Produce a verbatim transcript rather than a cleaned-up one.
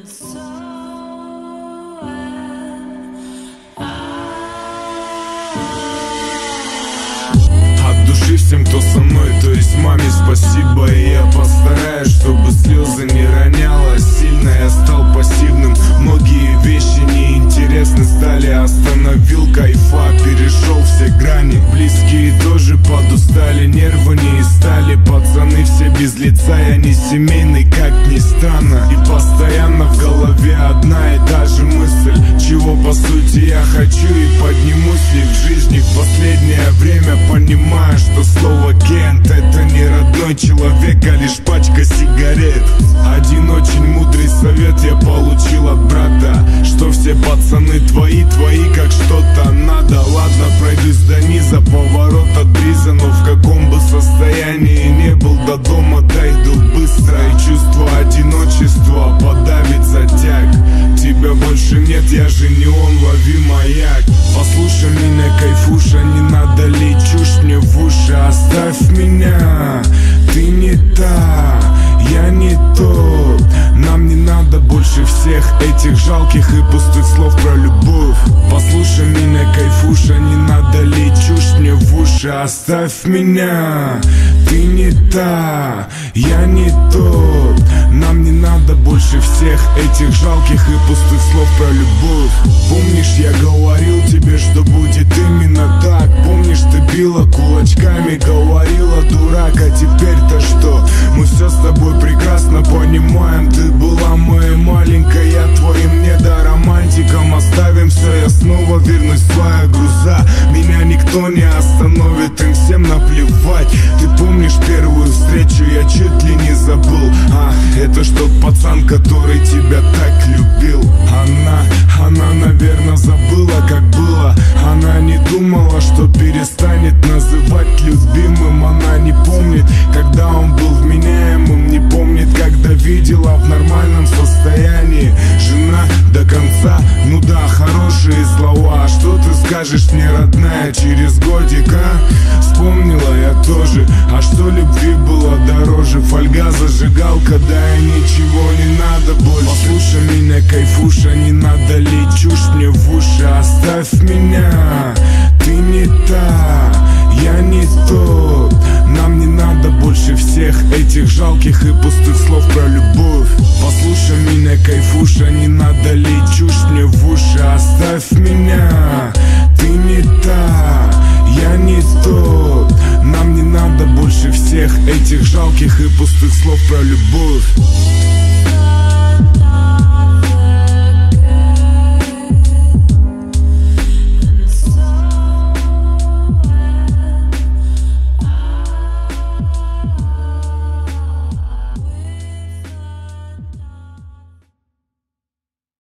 От души всем, кто со мной, то есть маме спасибо. И я постараюсь, чтобы слезы не роняла сильно. Я стал пассивным, многие вещи неинтересны стали. Остановил кайфа, перешел все грани. Близкие тоже подустали, нервы не стали. Пацаны все без лица, я не семейный, как ни странно. И постоянно в голове одна и та же мысль, чего по сути я хочу и поднимусь ли в жизни. В последнее время понимаю, что слово Кент — это не родной человек, а лишь пачка сигарет. Один очень мудрый совет я получил от брата, что все пацаны твои, твои как что-то надо. Ладно, пройдусь до низа, поворот от бриза, но в каком бы состоянии не был, до дома дойду быстро. И чувство одиночества подавит затяг. Тебя больше нет, я же не он, лови маяк. Послушай меня, кайфуша, не надо лить чушь мне в уши. Оставь меня, ты не та, я не тот. Нам не надо больше всех этих жалких и пустых слов про любовь. Послушай меня, кайфуша, не надо лить чушь мне в уши. Оставь меня, ты не та, я не тот. Нам не надо больше всех этих жалких и пустых слов про любовь. Помнишь, я говорил тебе, что будет именно так? Помнишь, ты била кулачками, говорила дурак, а теперь-то что? Мы все с тобой прекрасно понимаем. Ты была моей маленькой, я твоим недоромантиком. Оставим все, я снова вернусь в своя груза. Меня никто не остановит, им всем наплевать. Ты помнишь первую встречу, я чуть ли не забыл. А, это ж тот пацан, который тебя так любил. Она, она, наверное, забыла, как было. Она не думала, что перестанет называть любимым. Она не помнит, когда он был вменяемым. Не помнит, когда видела в нормальном состоянии. Жена до конца, ну да, хорошие слова. Что ты скажешь мне, родная, через годик, а? Вспомнила я тоже, а что любви было дороже? Фольга, зажигалка, да и ничего не надо больше. Послушай меня, кайфуша, не надо лить чушь мне в уши. Оставь меня, ты не та, я не тот. Нам не надо больше всех этих жалких и пустых слов про любовь. Послушай меня, кайфуша, не надо лить чушь мне в уши. Оставь меня, ты не та, я не тот. Нам не надо больше всех этих жалких и пустых слов про любовь.